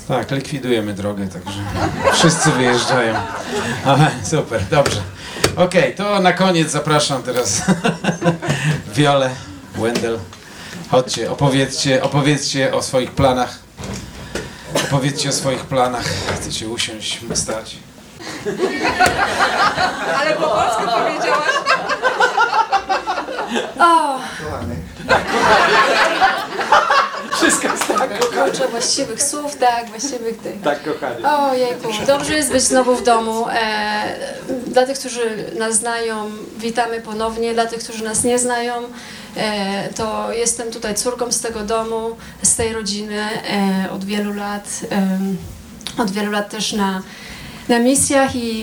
Tak, likwidujemy drogę, także wszyscy wyjeżdżają. Aha, super, dobrze. Okej, to na koniec zapraszam teraz Wiolę, Wendell. Chodźcie, opowiedzcie o swoich planach. Opowiedzcie o swoich planach. Chcecie usiąść, stać. Ale po polsku powiedziałaś? O, Wszystko jest tak, kurczę, właściwych słów, tak, właściwych tych. tak, kochani. Ojejku, dobrze jest być znowu w domu. Dla tych, którzy nas znają, witamy ponownie. Dla tych, którzy nas nie znają, to jestem tutaj córką z tego domu, z tej rodziny od wielu lat. Od wielu lat też na misjach i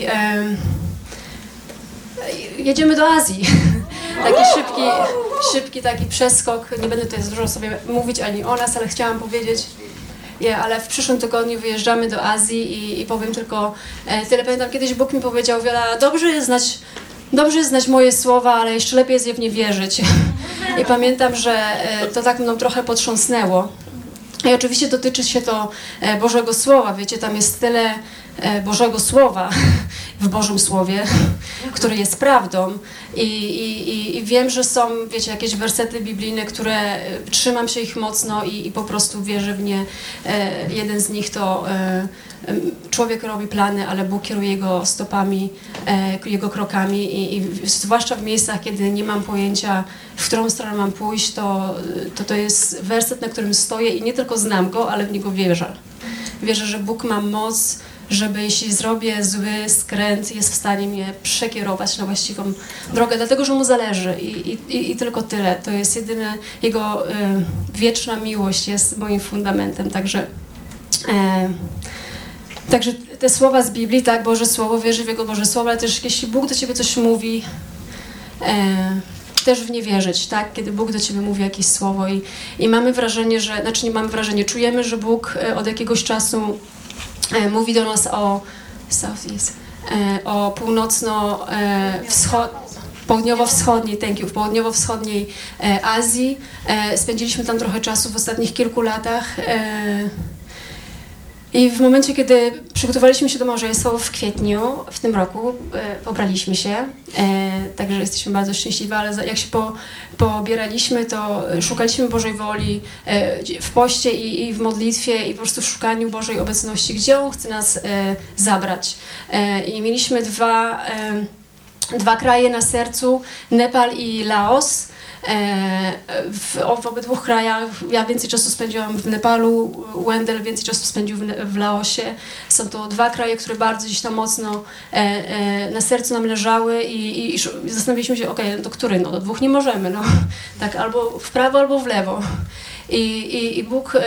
jedziemy do Azji. Taki szybki taki przeskok. Nie będę tutaj dużo sobie mówić ani o nas, ale chciałam powiedzieć, ale w przyszłym tygodniu wyjeżdżamy do Azji i powiem tylko tyle. Pamiętam, kiedyś Bóg mi powiedział: Wiola, dobrze jest znać moje słowa, ale jeszcze lepiej jest je w nie wierzyć. I pamiętam, że to tak mną trochę potrząsnęło. I oczywiście dotyczy się to Bożego Słowa, wiecie, tam jest tyle Bożego Słowa w Bożym Słowie, który jest prawdą i wiem, że są, wiecie, jakieś wersety biblijne, które trzymam się ich mocno i po prostu wierzę w nie. Jeden z nich to człowiek robi plany, ale Bóg kieruje jego stopami, jego krokami i zwłaszcza w miejscach, kiedy nie mam pojęcia, w którą stronę mam pójść, to jest werset, na którym stoję i nie tylko znam go, ale w niego wierzę. Wierzę, że Bóg ma moc, żeby jeśli zrobię zły skręt, jest w stanie mnie przekierować na właściwą drogę, dlatego że Mu zależy i tylko tyle. To jest jedyne, Jego wieczna miłość jest moim fundamentem, także te słowa z Biblii, tak, Boże Słowo, wierzę w Jego Boże Słowo, ale też jeśli Bóg do Ciebie coś mówi, też w nie wierzyć, tak? Kiedy Bóg do Ciebie mówi jakieś słowo i mamy wrażenie, nie mamy wrażenia, czujemy, że Bóg od jakiegoś czasu mówi do nas o południowo-wschodniej, w południowo-wschodniej Azji. Spędziliśmy tam trochę czasu w ostatnich kilku latach. I w momencie, kiedy przygotowaliśmy się do małżeństwa w kwietniu w tym roku, pobraliśmy się, także jesteśmy bardzo szczęśliwi, ale jak się pobieraliśmy, to szukaliśmy Bożej woli w poście i w modlitwie i po prostu w szukaniu Bożej obecności, gdzie On chce nas zabrać. I mieliśmy dwa kraje na sercu, Nepal i Laos. W obydwu krajach ja więcej czasu spędziłam w Nepalu, Wendell więcej czasu spędził w Laosie. Są to dwa kraje, które bardzo gdzieś tam mocno na sercu nam leżały i zastanawialiśmy się, okej, no to który? No do dwóch nie możemy, no. Tak, albo w prawo, albo w lewo. I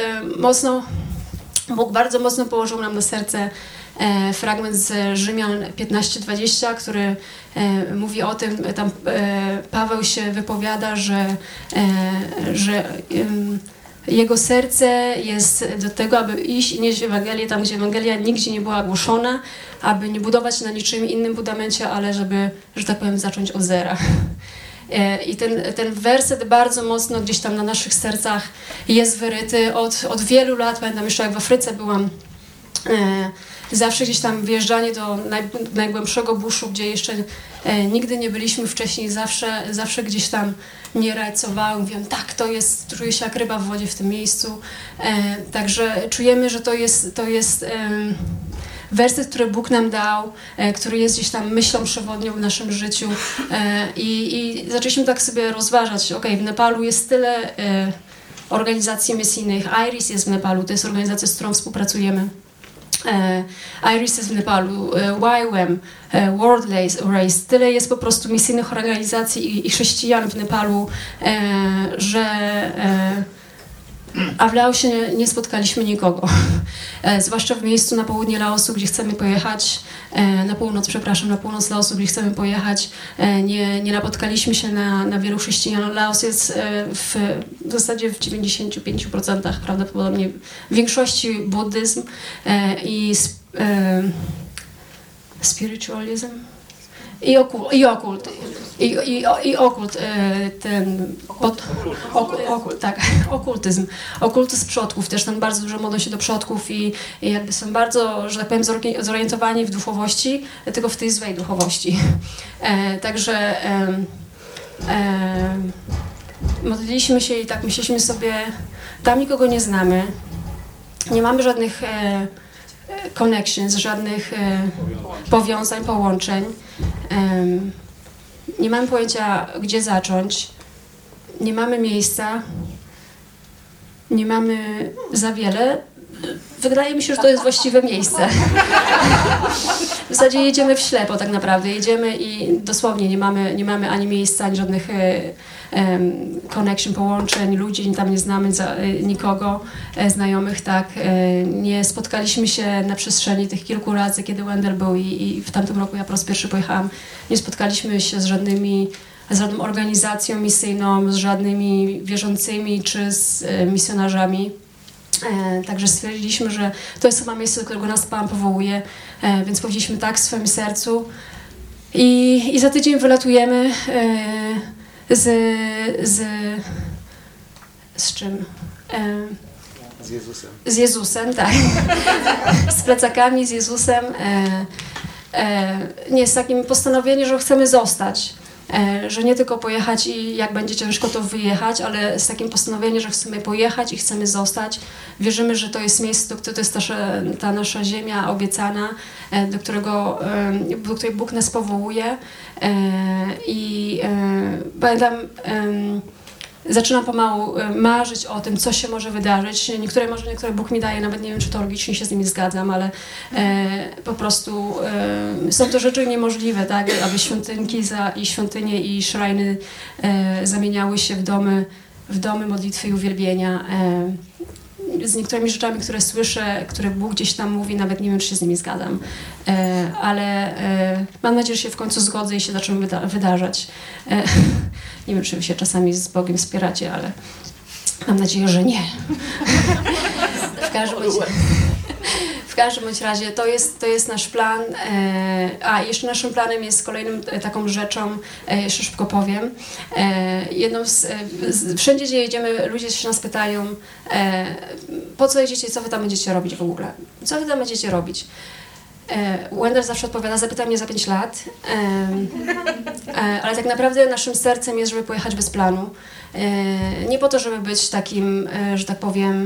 Bóg bardzo mocno położył nam na serce fragment z Rzymian 15:20, który mówi o tym, tam Paweł się wypowiada, że jego serce jest do tego, aby iść i nieść Ewangelię tam, gdzie Ewangelia nigdzie nie była głoszona, aby nie budować na niczym innym fundamencie, ale żeby, że tak powiem, zacząć od zera. I ten werset bardzo mocno gdzieś tam na naszych sercach jest wyryty od wielu lat. Pamiętam jeszcze, jak w Afryce byłam, zawsze gdzieś tam wjeżdżanie do najgłębszego buszu, gdzie jeszcze nigdy nie byliśmy wcześniej, zawsze gdzieś tam mnie rajcowały, mówiłam, tak, czuję się jak ryba w wodzie w tym miejscu. Także czujemy, że to jest werset, który Bóg nam dał, który jest gdzieś tam myślą przewodnią w naszym życiu. I zaczęliśmy tak sobie rozważać, w Nepalu jest tyle organizacji misyjnych. IRIS jest w Nepalu, to jest organizacja, z którą współpracujemy. IRIS jest w Nepalu, YWAM, World Race, tyle jest po prostu misyjnych organizacji i chrześcijan w Nepalu, a w Laosie nie spotkaliśmy nikogo. Zwłaszcza w miejscu na południe Laosu, gdzie chcemy pojechać, na północ Laosu, gdzie chcemy pojechać, nie napotkaliśmy się na wielu chrześcijan. Laos jest w zasadzie w 95% prawdopodobnie w większości buddyzm i spiritualizm. i okult. I okult, tak, okultyzm. Okultyzm przodków, też tam bardzo dużo modlą się do przodków i jakby są bardzo, że tak powiem, zorientowani w duchowości, tylko w tej złej duchowości. Także modliliśmy się i tak myśleliśmy sobie, tam nikogo nie znamy, nie mamy żadnych connections, żadnych powiązań, połączeń. Nie mamy pojęcia, gdzie zacząć. Nie mamy miejsca. Nie mamy za wiele. Wydaje mi się, że to jest właściwe miejsce. W zasadzie jedziemy w ślepo tak naprawdę. Jedziemy i dosłownie nie mamy ani miejsca, ani żadnych connection, połączeń, ludzi, tam nie znamy nikogo, znajomych, tak. Nie spotkaliśmy się na przestrzeni tych kilku razy, kiedy Wendell był i w tamtym roku ja po raz pierwszy pojechałam. Nie spotkaliśmy się z żadną organizacją misyjną, z żadnymi wierzącymi czy z misjonarzami. Także stwierdziliśmy, że to jest chyba miejsce, do którego nas Pan powołuje, więc powiedzieliśmy tak w swoim sercu. I za tydzień wylatujemy z czym? Z Jezusem. Z Jezusem, tak. Z plecakami, z Jezusem. Nie, z takim postanowieniem, że chcemy zostać. Że nie tylko pojechać i jak będzie ciężko, to wyjechać, ale z takim postanowieniem, że chcemy pojechać i chcemy zostać. Wierzymy, że to jest miejsce, to jest ta nasza ziemia obiecana, do której Bóg nas powołuje. I pamiętam, zaczynam pomału marzyć o tym, co się może wydarzyć. Niektóre Bóg mi daje, nawet nie wiem, czy teologicznie się z nimi zgadzam, ale po prostu są to rzeczy niemożliwe, tak, aby świątynie i szrajny zamieniały się w domy modlitwy i uwielbienia. Z niektórymi rzeczami, które słyszę, które Bóg gdzieś tam mówi, nawet nie wiem, czy się z nimi zgadzam. Ale mam nadzieję, że się w końcu zgodzę i się zaczną wydarzać. Nie wiem, czy wy się czasami z Bogiem wspieracie, ale mam nadzieję, że nie. W każdym bądź razie to jest nasz plan. A jeszcze naszym planem jest kolejną taką rzeczą, jeszcze szybko powiem. Wszędzie, gdzie jedziemy, ludzie się nas pytają, po co jedziecie, co wy tam będziecie robić w ogóle? Co wy tam będziecie robić? Wendell zawsze odpowiada, zapytaj mnie za 5 lat, ale tak naprawdę naszym sercem jest, żeby pojechać bez planu. Nie po to, żeby być takim, że tak powiem,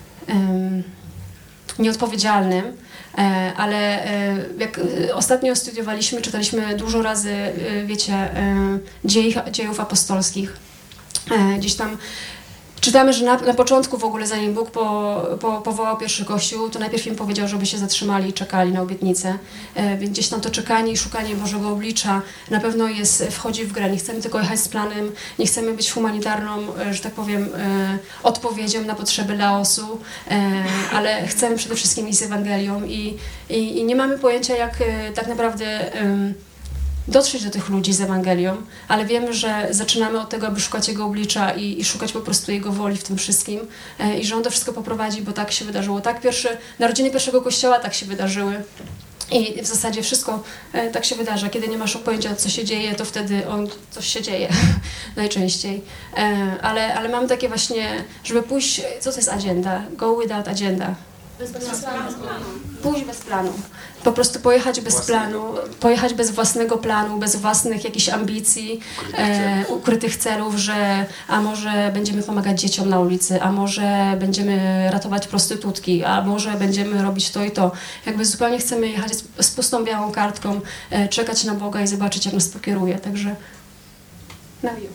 nieodpowiedzialnym, ale jak ostatnio studiowaliśmy, czytaliśmy dużo razy, wiecie, dziejów apostolskich. Gdzieś tam czytamy, że na początku w ogóle, zanim Bóg powołał pierwszy Kościół, to najpierw im powiedział, żeby się zatrzymali i czekali na obietnicę. Więc gdzieś tam to czekanie i szukanie Bożego oblicza na pewno wchodzi w grę. Nie chcemy tylko jechać z planem, nie chcemy być humanitarną, że tak powiem, odpowiedzią na potrzeby Laosu, ale chcemy przede wszystkim iść z Ewangelią i nie mamy pojęcia, jak tak naprawdę dotrzeć do tych ludzi z Ewangelią, ale wiemy, że zaczynamy od tego, aby szukać Jego oblicza i szukać po prostu Jego woli w tym wszystkim i że On to wszystko poprowadzi, bo tak się wydarzyło. Tak narodziny pierwszego Kościoła tak się wydarzyły i w zasadzie wszystko tak się wydarza. Kiedy nie masz pojęcia, co się dzieje, to wtedy coś się dzieje najczęściej. Ale mamy takie właśnie, żeby pójść, co to jest agenda? Go without agenda. Pójść bez planu. Po prostu pojechać bez planu, pojechać bez własnego planu, bez własnych jakichś ambicji, ukrytych celów, że a może będziemy pomagać dzieciom na ulicy, a może będziemy ratować prostytutki, a może będziemy robić to i to. Jakby zupełnie chcemy jechać z pustą białą kartką, czekać na Boga i zobaczyć, jak nas pokieruje. Także na wiu.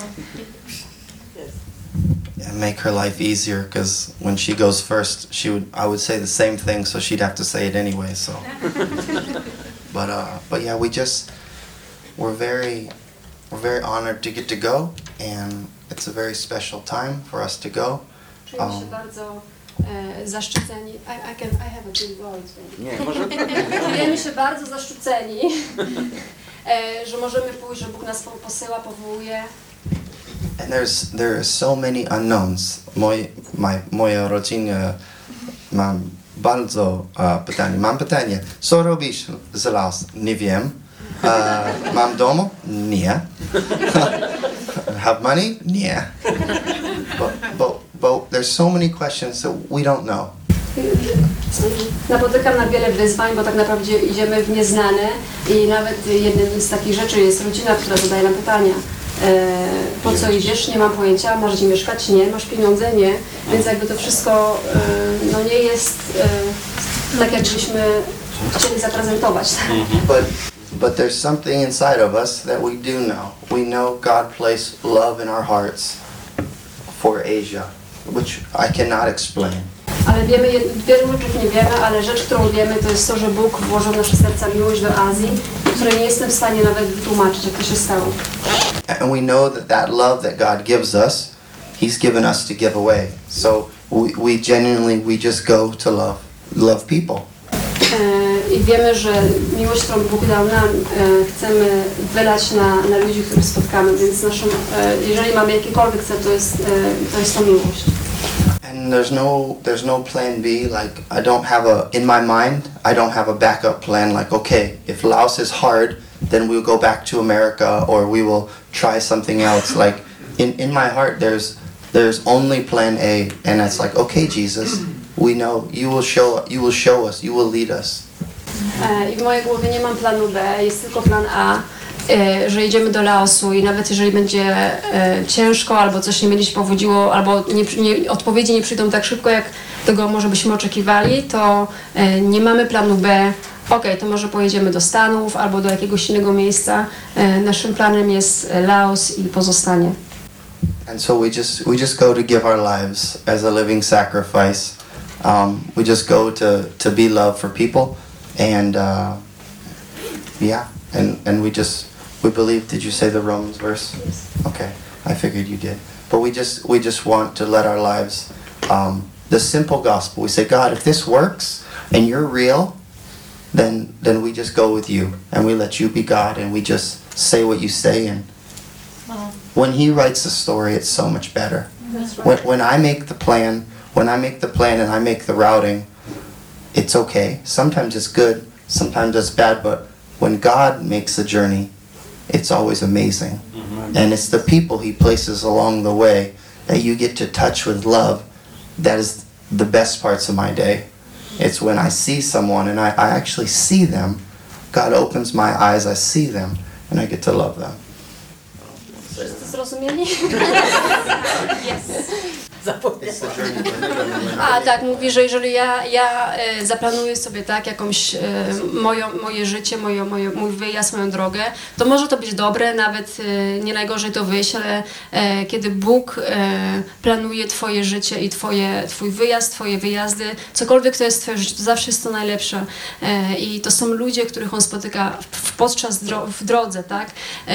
And make her life easier, because when she goes first, I would say the same thing, so she'd have to say it anyway. So, but yeah, we're very honored to get to go, and it's a very special time for us to go. Czujemy się bardzo zaszczyceni. I have a good voice. Nie, może... Czujemy się bardzo zaszczyceni, że możemy pójść, że Bóg nas posyła, powołuje. And there are so many unknowns. Moja rodzina mam bardzo pytanie. Mam pytanie. Co robisz z las? Nie wiem. Mam domu? Nie. Have money? Nie. But there's so many questions that we don't know. Napotykam na wiele wyzwań, bo tak naprawdę idziemy w nieznane i nawet jednym z takich rzeczy jest rodzina, która zadaje nam pytania. Po co idziesz? Nie mam pojęcia. Masz gdzie mieszkać? Nie. Masz pieniądze? Nie. Więc jakby to wszystko no nie jest tak, jakbyśmy chcieli zaprezentować. But there's something inside of us that we do know. We know God placed love in our hearts for Asia, which I cannot explain. Ale wiemy, wielu rzeczy nie wiemy, ale rzecz, którą wiemy, to jest to, że Bóg włożył w nasze serca miłość do Azji, której nie jestem w stanie nawet wytłumaczyć, jak to się stało. And we know that love that God gives us, He's given us to give away. So we genuinely, we just go to love people. I wiemy, że miłość, którą Bóg dał nam, chcemy wylać na ludzi, których spotkamy, więc naszą, jeżeli mamy jakikolwiek cel, to jest to miłość. And there's no plan B. Like in my mind, I don't have a backup plan. Like, okay, if Laos is hard, then we'll go back to America or we will try something else. Like in my heart, there's only plan A, and it's like, okay, Jesus, we know you will show us, you will lead us. I w mojej głowie nie mam planu B, jest tylko plan A, że idziemy do Laosu i nawet jeżeli będzie ciężko, albo coś nie będzie się powodziło, albo odpowiedzi nie przyjdą tak szybko, jak tego może byśmy oczekiwali, to nie mamy planu B. Okej, to może pojedziemy do Stanów albo do jakiegoś innego miejsca. Naszym planem jest Laos i pozostanie. And so we just go to give our lives as a living sacrifice. We just go to be love for people, and and we believe. Did you say the Romans verse? Yes. Okay, I figured you did. But we just want to let our lives, the simple gospel. We say, God, if this works and you're real, then we just go with you and we let you be God and we just say what you say. And when He writes the story, it's so much better. When I make the plan, and I make the routing, it's okay. Sometimes it's good, sometimes it's bad, but when God makes the journey, it's always amazing. And it's the people He places along the way that you get to touch with love. That is the best parts of my day. It's when I see someone and I actually see them. God opens my eyes, I see them, and I get to love them. Wszyscy zrozumieli? It's the journey. A tak, mówi, że jeżeli ja zaplanuję sobie tak jakąś moje życie, mój wyjazd, moją drogę, to może to być dobre, nawet nie najgorzej to wyjść, ale kiedy Bóg planuje Twoje życie i Twój wyjazd, Twoje wyjazdy, cokolwiek to jest Twoje życie, to zawsze jest to najlepsze. I to są ludzie, których On spotyka w drodze, tak?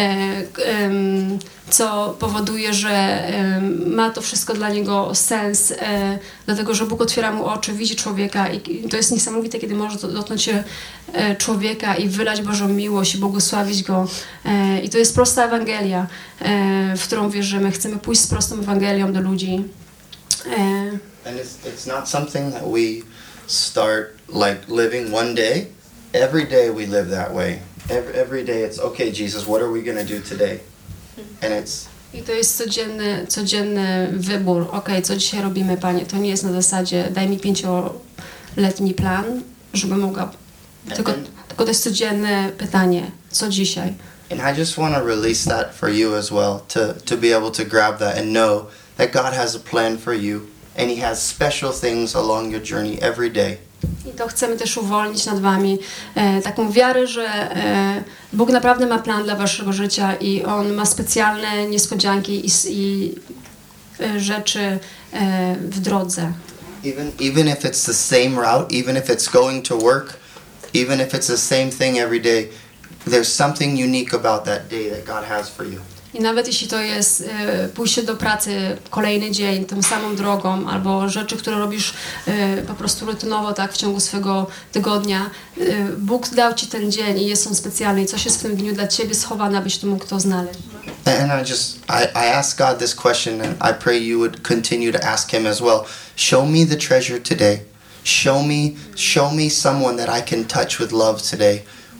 Co powoduje, że ma to wszystko dla niego sens, dlatego że Bóg otwiera mu oczy, widzi człowieka i to jest niesamowite, kiedy może dotknąć człowieka i wylać Bożą miłość i błogosławić go. I to jest prosta Ewangelia, w którą wierzymy. Chcemy pójść z prostą Ewangelią do ludzi. And it's not something that we start like living one day. Every day we live that way. Every day it's, okay, Jesus, what are we going to do today? I to jest codzienny wybór. Okej, co dzisiaj robimy, Panie? To nie jest na zasadzie daj mi 5-letni plan, żeby mogła... Tylko to jest codzienne pytanie. Co dzisiaj? And I just want to release that for you as well, to be able to grab that and know that God has a plan for you and He has special things along your journey every day. I to chcemy też uwolnić nad wami taką wiarę, że Bóg naprawdę ma plan dla waszego życia i On ma specjalne niespodzianki i rzeczy w drodze. Even if it's the same route, even if it's going to work, even if it's the same thing every day, there's something unique about that day that God has for you. I nawet jeśli to jest pójście do pracy kolejny dzień, tą samą drogą, albo rzeczy, które robisz po prostu rutynowo tak w ciągu swego tygodnia, Bóg dał ci ten dzień i jest on specjalny i coś jest w tym dniu dla ciebie schowane, abyś tu mógł to znaleźć. And I ask God this question, and I pray you would continue to ask Him as well. Show me the treasure today. Show me someone that I can touch with love today.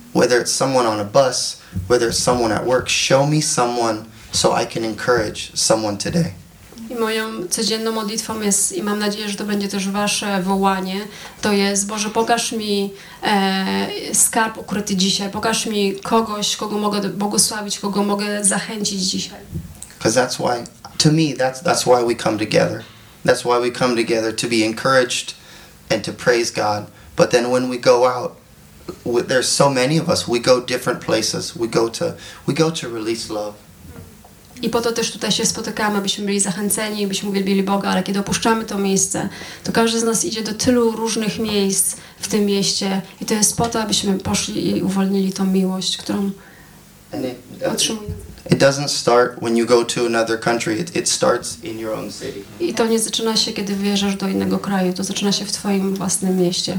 whether it's someone on a bus, whether it's someone at work, show me someone so I can encourage someone today. I moją codzienną modlitwą jest, i mam nadzieję, że to będzie też wasze wołanie, to jest: Boże, pokaż mi skarb ukryty dzisiaj, pokaż mi kogoś, kogo mogę błogosławić, kogo mogę zachęcić dzisiaj. Because that's why, to me, that's why we come together. That's why we come together, to be encouraged and to praise God. But then when we go out, there's so many of us, we go different places. We go to release love. I po to też tutaj się spotykamy, abyśmy byli zachęceni, byśmy uwielbili Boga, ale kiedy opuszczamy to miejsce, to każdy z nas idzie do tylu różnych miejsc w tym mieście i to jest po to, abyśmy poszli i uwolnili tą miłość, którą And otrzymujemy. it doesn't start when you go to another country. It starts in your own city. I to nie zaczyna się, kiedy wyjeżdżasz do innego kraju, to zaczyna się w twoim własnym mieście.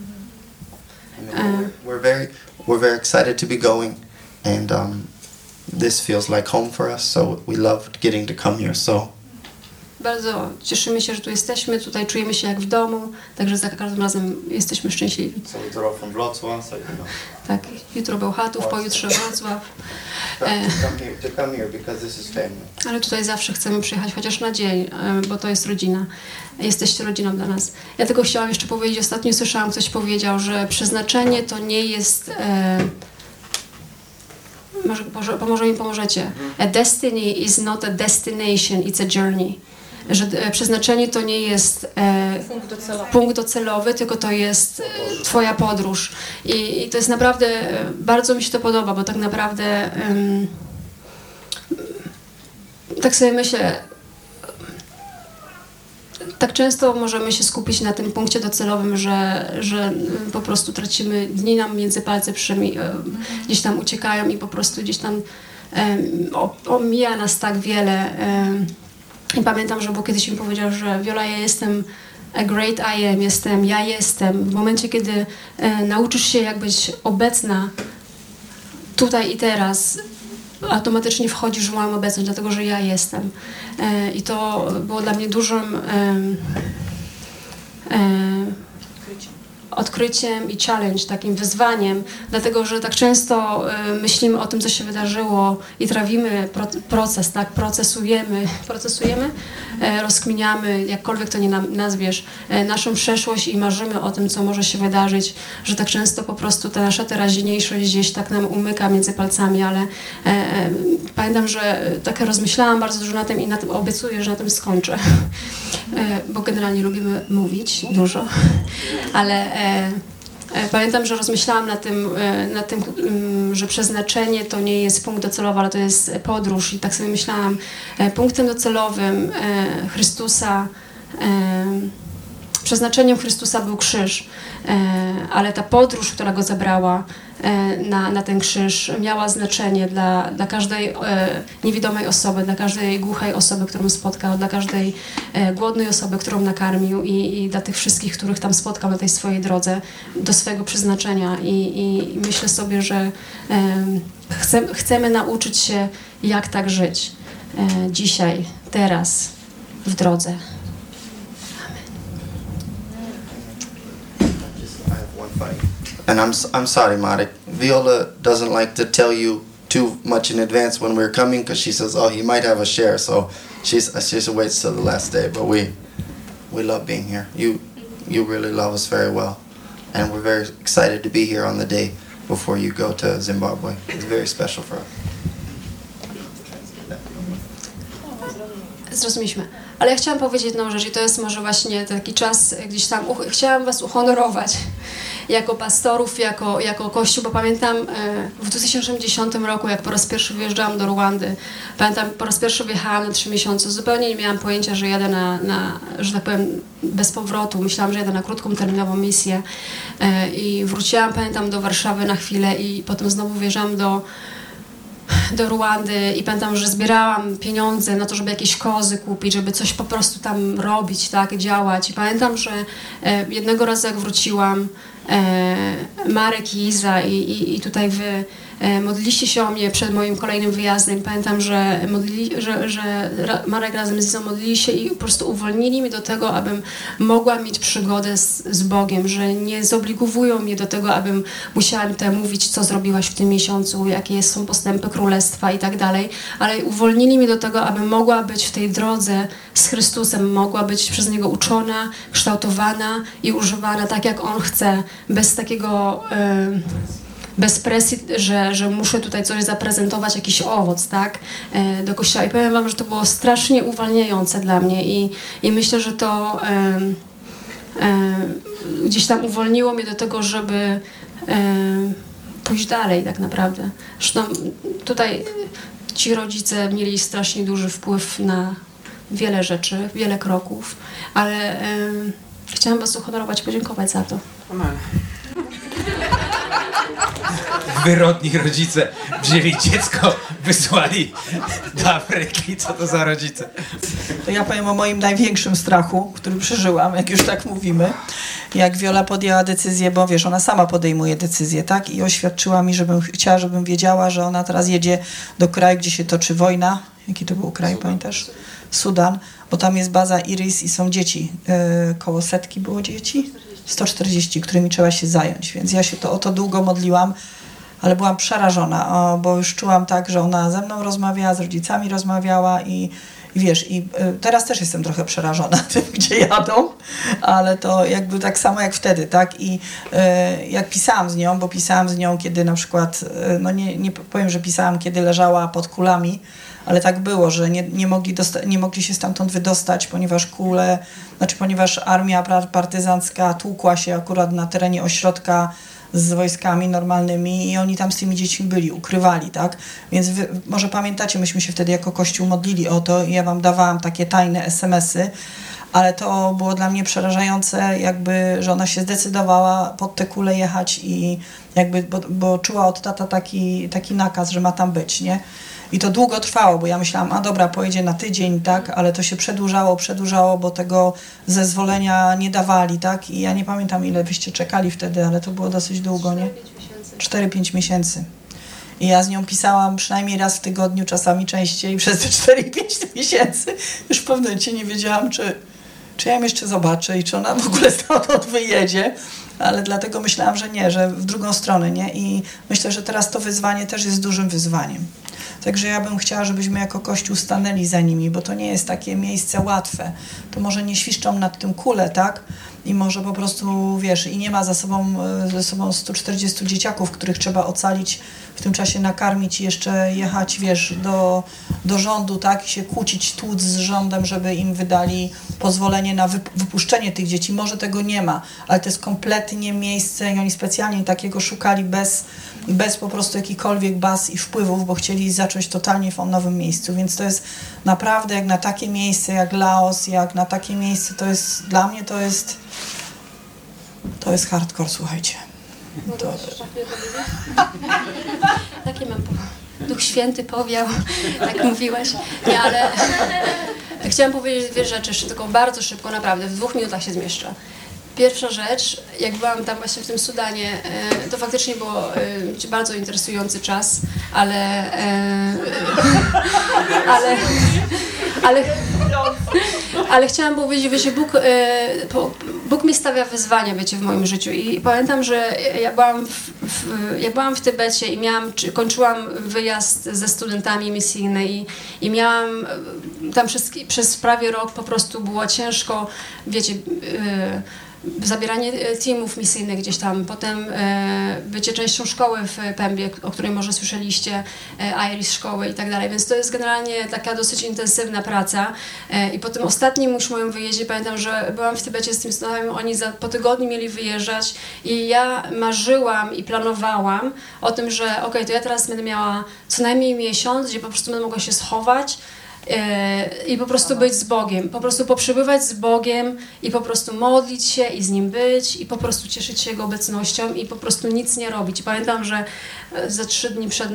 We're very excited to be going, and this feels like home for us. So we loved getting to come here. So Bardzo cieszymy się, że tu jesteśmy, tutaj czujemy się jak w domu, także za każdym razem jesteśmy szczęśliwi. we drove from Wrocław, so Tak, jutro Bełchatów, pojutrze Wrocław, to come here because this is family. ale tutaj zawsze chcemy przyjechać chociaż na dzień, bo to jest rodzina. Jesteście rodziną dla nas. Ja tylko chciałam jeszcze powiedzieć, ostatnio słyszałam, ktoś powiedział, że przeznaczenie to nie jest... może mi pomożecie. A destiny is not a destination, it's a journey. Że przeznaczenie to nie jest punkt docelowy, tylko to jest twoja podróż. I to jest naprawdę, bardzo mi się to podoba, bo tak naprawdę tak sobie myślę, tak często możemy się skupić na tym punkcie docelowym, że po prostu tracimy, dni nam między palce gdzieś tam uciekają i po prostu gdzieś tam omija nas tak wiele. I pamiętam, że Bóg kiedyś mi powiedział, że Wiola, ja jestem a great I am, ja jestem. W momencie, kiedy nauczysz się jak być obecna tutaj i teraz, automatycznie wchodzisz w moją obecność, dlatego że ja jestem. I to było dla mnie dużym odkryciem i challenge, takim wyzwaniem, dlatego że tak często myślimy o tym, co się wydarzyło i trawimy proces, tak, procesujemy, rozkminiamy, jakkolwiek to nie nazwiesz, naszą przeszłość i marzymy o tym, co może się wydarzyć, że tak często po prostu ta nasza teraźniejszość gdzieś tak nam umyka między palcami, ale pamiętam, że tak rozmyślałam bardzo dużo na tym i na tym obiecuję, że na tym skończę, bo generalnie lubimy mówić dużo, ale pamiętam, że rozmyślałam nad tym, że przeznaczenie to nie jest punkt docelowy, ale to jest podróż i tak sobie myślałam, punktem docelowym Chrystusa, przeznaczeniem Chrystusa był krzyż, ale ta podróż, która go zabrała na ten krzyż, miała znaczenie dla każdej niewidomej osoby, dla każdej głuchej osoby, którą spotkał, dla każdej głodnej osoby, którą nakarmił i dla tych wszystkich, których tam spotkał na tej swojej drodze do swojego przeznaczenia. I myślę sobie, że chcemy nauczyć się, jak tak żyć dzisiaj, teraz, w drodze. And I'm sorry, Marek. Viola doesn't like to tell you too much in advance when we're coming because she says, oh, he might have a share. So she just waits till the last day. But we love being here. You really love us very well. And we're very excited to be here on the day before you go to Zimbabwe. It's very special for us. Zrozumieliśmy. Ale ja chciałam powiedzieć jedną rzecz i to jest może właśnie taki czas gdzieś tam, chciałam was uhonorować jako pastorów, jako Kościół, bo pamiętam w 2010 roku, jak po raz pierwszy wyjeżdżałam do Ruandy, pamiętam, po raz pierwszy wyjechałam na 3 miesiące, zupełnie nie miałam pojęcia, że jadę że tak powiem, bez powrotu. Myślałam, że jadę na krótką terminową misję i wróciłam, pamiętam, do Warszawy na chwilę i potem znowu wyjeżdżałam do Ruandy i pamiętam, że zbierałam pieniądze na to, żeby jakieś kozy kupić, żeby coś po prostu tam robić, tak, działać. I pamiętam, że jednego razu jak wróciłam, Marek i Iza i tutaj wy modliliście się o mnie przed moim kolejnym wyjazdem. Pamiętam, że Marek razem z Izą modlili się i po prostu uwolnili mnie do tego, abym mogła mieć przygodę z Bogiem, że nie zobligowują mnie do tego, abym musiała im te mówić, co zrobiłaś w tym miesiącu, jakie są postępy królestwa i tak dalej, ale uwolnili mnie do tego, abym mogła być w tej drodze z Chrystusem, mogła być przez Niego uczona, kształtowana i używana tak, jak On chce, bez takiego... bez presji, że muszę tutaj coś zaprezentować, jakiś owoc, tak, do kościoła. I powiem wam, że to było strasznie uwalniające dla mnie i myślę, że to gdzieś tam uwolniło mnie do tego, żeby pójść dalej tak naprawdę. Zresztą tutaj ci rodzice mieli strasznie duży wpływ na wiele rzeczy, wiele kroków, ale chciałam was uhonorować, podziękować za to. Amen. Wyrodni rodzice wzięli dziecko, wysłali do Afryki. Co to za rodzice? To ja powiem o moim największym strachu, który przeżyłam, jak już tak mówimy. Jak Wiola podjęła decyzję, bo wiesz, ona sama podejmuje decyzję, tak? I oświadczyła mi, żebym wiedziała, że ona teraz jedzie do kraju, gdzie się toczy wojna. Jaki to był kraj, pamiętasz? Sudan, bo tam jest baza Iris i są dzieci. Koło 100 było dzieci? 140, którymi trzeba się zająć. Więc ja się o to długo modliłam, ale byłam przerażona, bo już czułam tak, że ona ze mną rozmawiała, z rodzicami rozmawiała i wiesz, teraz też jestem trochę przerażona tym, gdzie jadą, ale to jakby tak samo jak wtedy, tak? I jak pisałam z nią, bo pisałam z nią, kiedy na przykład, no nie powiem, że pisałam, kiedy leżała pod kulami, ale tak było, że nie mogli się stamtąd wydostać, ponieważ armia partyzancka tłukła się akurat na terenie ośrodka z wojskami normalnymi i oni tam z tymi dziećmi byli, ukrywali, tak? Więc może pamiętacie, myśmy się wtedy jako Kościół modlili o to i ja wam dawałam takie tajne SMS-y, ale to było dla mnie przerażające, jakby, że ona się zdecydowała pod te kule jechać i jakby, bo czuła od tata taki nakaz, że ma tam być, nie? I to długo trwało, bo ja myślałam, a dobra, pojedzie na tydzień, tak, ale to się przedłużało, bo tego zezwolenia nie dawali, tak, i ja nie pamiętam, ile byście czekali wtedy, ale to było dosyć długo, nie? 4-5 miesięcy. I ja z nią pisałam przynajmniej raz w tygodniu, czasami częściej, przez te 4-5 miesięcy. Już w pewnym momencie nie wiedziałam, czy ja ją jeszcze zobaczę i czy ona w ogóle stamtąd wyjedzie. Ale dlatego myślałam, że nie, że w drugą stronę, nie? I myślę, że teraz to wyzwanie też jest dużym wyzwaniem. Także ja bym chciała, żebyśmy jako Kościół stanęli za nimi, bo to nie jest takie miejsce łatwe. To może nie świszczą nad tym kule, tak? I może po prostu, wiesz, i nie ma ze sobą 140 dzieciaków, których trzeba ocalić, w tym czasie nakarmić i jeszcze jechać, wiesz, do rządu, tak? I się kłócić, tłuc z rządem, żeby im wydali pozwolenie na wypuszczenie tych dzieci. Może tego nie ma, ale to jest kompletnie miejsce i oni specjalnie takiego szukali bez po prostu jakichkolwiek baz i wpływów, bo chcieli zacząć totalnie w nowym miejscu. Więc to jest naprawdę jak na takie miejsce, jak Laos, jak na takie miejsce, to jest, dla mnie to jest hardcore, słuchajcie. Takie mam Duch Święty powiał, tak mówiłaś. Nie, ale chciałam powiedzieć dwie rzeczy, tylko bardzo szybko, naprawdę, w 2 minutach się zmieszczę. Pierwsza rzecz, jak byłam tam właśnie w tym Sudanie, to faktycznie było bardzo interesujący czas, ale chciałam powiedzieć, wiecie, Bóg mi stawia wyzwania, wiecie, w moim życiu i pamiętam, że ja byłam w Tybecie i kończyłam wyjazd ze studentami misyjny i miałam tam przez prawie rok po prostu było ciężko, wiecie, zabieranie teamów misyjnych gdzieś tam, potem bycie częścią szkoły w Pembie, o której może słyszeliście, Iris szkoły i tak dalej, więc to jest generalnie taka dosyć intensywna praca i po tym ostatnim już moim wyjeździe pamiętam, że byłam w Tybecie z tymi studentami, oni po tygodniu mieli wyjeżdżać i ja marzyłam i planowałam o tym, że okej, to ja teraz będę miała co najmniej miesiąc, gdzie po prostu będę mogła się schować i po prostu być z Bogiem, po prostu poprzebywać z Bogiem i po prostu modlić się i z Nim być i po prostu cieszyć się Jego obecnością i po prostu nic nie robić. Pamiętam, że za 3 dni przed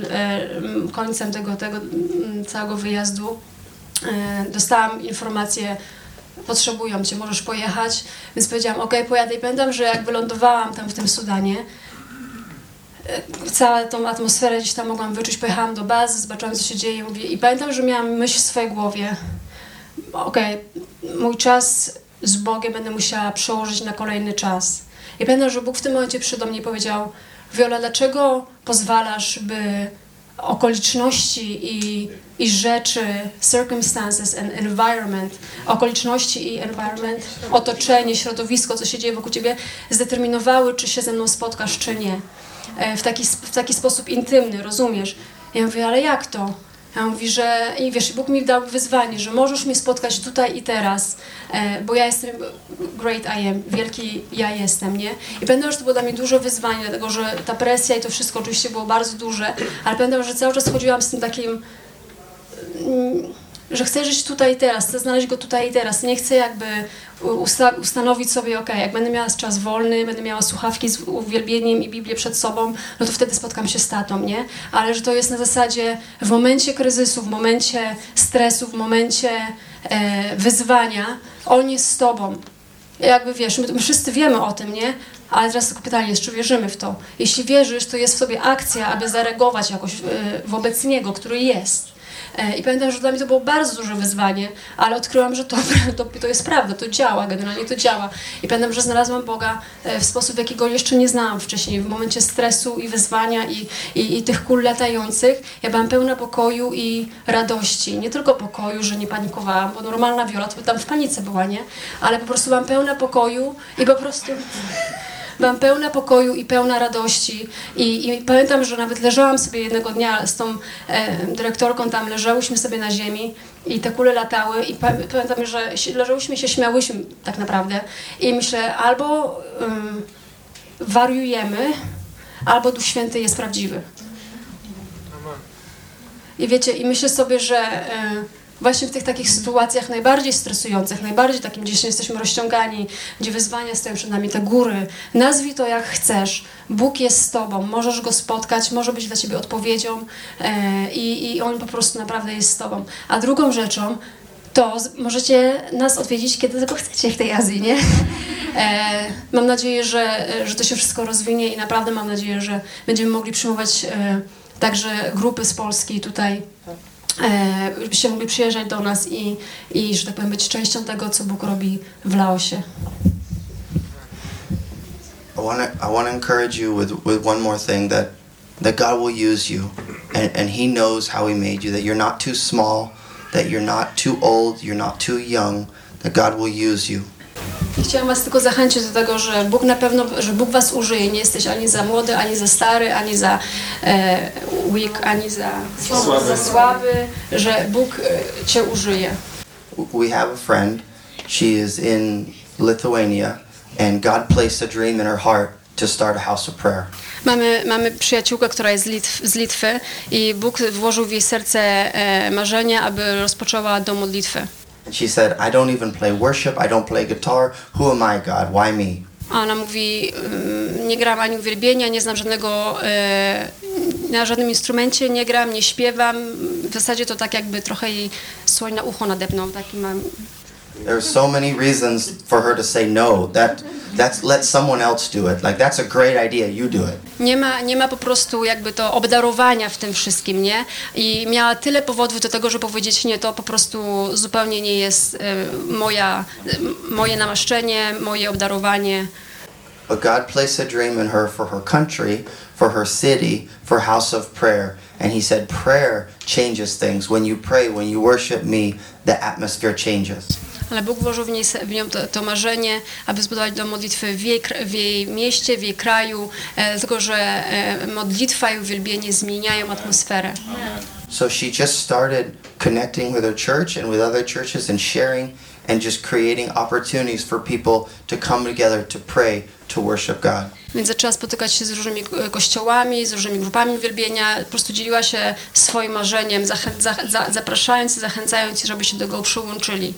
końcem tego całego wyjazdu dostałam informację potrzebują cię, możesz pojechać. Więc powiedziałam, okej, pojadę. I pamiętam, że jak wylądowałam tam w tym Sudanie, całą tą atmosferę gdzieś tam mogłam wyczuć, pojechałam do bazy, zobaczyłam, co się dzieje, mówię, i pamiętam, że miałam myśl w swojej głowie, okej, mój czas z Bogiem będę musiała przełożyć na kolejny czas. I pamiętam, że Bóg w tym momencie przyszedł do mnie i powiedział, Wiola, dlaczego pozwalasz, by okoliczności i rzeczy, circumstances and environment, okoliczności i environment, otoczenie, środowisko, co się dzieje wokół ciebie, zdeterminowały, czy się ze mną spotkasz, czy nie. W taki sposób intymny, rozumiesz? Ja mówię, ale jak to? Ja mówi, że i wiesz, Bóg mi dał wyzwanie, że możesz mnie spotkać tutaj i teraz, bo ja jestem great I am, wielki ja jestem, nie? I pamiętam, że to było dla mnie duże wyzwanie, dlatego że ta presja i to wszystko oczywiście było bardzo duże, ale pamiętam, że cały czas chodziłam z tym takim, że chcę żyć tutaj i teraz, chcę znaleźć go tutaj i teraz. Nie chcę jakby ustanowić sobie, okej, jak będę miała czas wolny, będę miała słuchawki z uwielbieniem i Biblię przed sobą, no to wtedy spotkam się z tatą, nie? Ale że to jest na zasadzie w momencie kryzysu, w momencie stresu, w momencie wyzwania, on jest z tobą. Jakby wiesz, my wszyscy wiemy o tym, nie? Ale teraz tylko pytanie jest, czy wierzymy w to? Jeśli wierzysz, to jest w sobie akcja, aby zareagować jakoś wobec niego, który jest. I pamiętam, że dla mnie to było bardzo duże wyzwanie, ale odkryłam, że to jest prawda, to działa, generalnie to działa. I pamiętam, że znalazłam Boga w sposób, jakiego jeszcze nie znałam wcześniej. W momencie stresu i wyzwania i tych kul latających, ja byłam pełna pokoju i radości. Nie tylko pokoju, że nie panikowałam, bo normalna Wiola to by tam w panice była, nie? Ale po prostu byłam pełna pokoju i po prostu... Byłam pełna pokoju i pełna radości i pamiętam, że nawet leżałam sobie jednego dnia z tą dyrektorką tam, leżałyśmy sobie na ziemi i te kule latały i pamiętam, że leżałyśmy i się śmiałyśmy tak naprawdę i myślę, albo wariujemy, albo Duch Święty jest prawdziwy. I wiecie, i myślę sobie, że właśnie w tych takich sytuacjach najbardziej stresujących, najbardziej takim, gdzie się jesteśmy rozciągani, gdzie wyzwania stoją przed nami, te góry, nazwij to jak chcesz, Bóg jest z tobą, możesz Go spotkać, może być dla ciebie odpowiedzią i On po prostu naprawdę jest z tobą. A drugą rzeczą, to możecie nas odwiedzić, kiedy tylko chcecie w tej Azji, nie? Mam nadzieję, że to się wszystko rozwinie i naprawdę mam nadzieję, że będziemy mogli przyjmować także grupy z Polski tutaj, byście mogli przyjeżdżać do nas i, że tak powiem, być częścią tego, co Bóg robi w Laosie. I want to encourage you with one more thing, that God will use you, and He knows how He made you, that you're not too small, that you're not too old, you're not too young, that God will use you. I chciałam was tylko zachęcić do tego, że Bóg na pewno, że Bóg was użyje. Nie jesteś ani za młody, ani za stary, ani za weak, ani za słaby, że Bóg cię użyje. We have a friend, she is in Lithuania, and God placed a dream in her heart to start a house of prayer. Mamy przyjaciółkę, która jest z Litwy i Bóg włożył w jej serce marzenie, aby rozpoczęła dom modlitwy. And she said, I don't even play worship, I don't play guitar, who am I, God, why me? A ona mówi, nie gram ani uwielbienia, nie znam żadnego, na żadnym instrumencie nie gram, nie śpiewam. W zasadzie to tak jakby trochę jej słoń na ucho nadepnął. Taki mam. There are so many reasons for her to say no. That's let someone else do it. Like that's a great idea. You do it. Nie ma po prostu jakby to obdarowania w tym wszystkim, nie? I miała tyle powodów do tego, żeby powiedzieć nie, to po prostu zupełnie nie jest moje namaszczenie, moje obdarowanie. But God placed a dream in her for her country, for her city, for house of prayer. And He said, prayer changes things. When you pray, when you worship me, the atmosphere changes. Ale Bóg włożył w nią to marzenie, aby zbudować dom modlitwy w jej mieście, w jej kraju, tylko że modlitwa i uwielbienie zmieniają atmosferę. So she just started connecting with her church and with other churches and sharing and just creating opportunities for people to come together to pray, to worship God. Więc zaczęła spotykać się z różnymi kościołami, z różnymi grupami uwielbienia, po prostu dzieliła się swoim marzeniem, zapraszając i zachęcając, żeby się do go przyłączyli.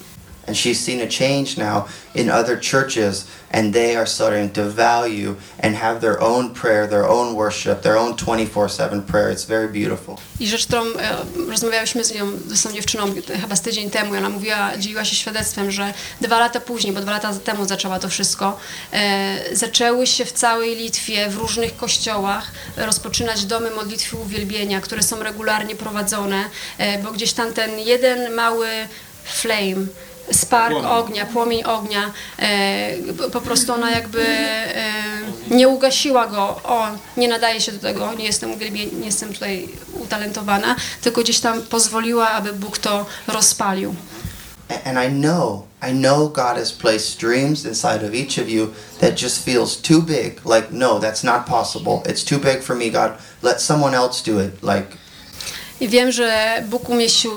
And she's seen a change now in other churches, and they are starting to value and have their own prayer, their own worship, their own 24/7 prayer. It's very beautiful. I rzecz, którą rozmawiałyśmy z nią, z tą dziewczyną chyba z tydzień temu, i ona dzieliła się świadectwem, że 2 lata później, bo 2 lata temu zaczęła to wszystko, zaczęły się w całej Litwie, w różnych kościołach rozpoczynać domy modlitwy uwielbienia, które są regularnie prowadzone, bo gdzieś tam ten jeden mały flame, spark ognia, płomień ognia, po prostu ona jakby nie ugasiła go, nie nadaje się do tego, nie jestem tutaj utalentowana, tylko gdzieś tam pozwoliła, aby Bóg to rozpalił. And I know God has placed dreams inside of each of you that just feels too big. Like, no, that's not possible. It's too big for me, God. Let someone else do it. Like. I wiem, że Bóg umieścił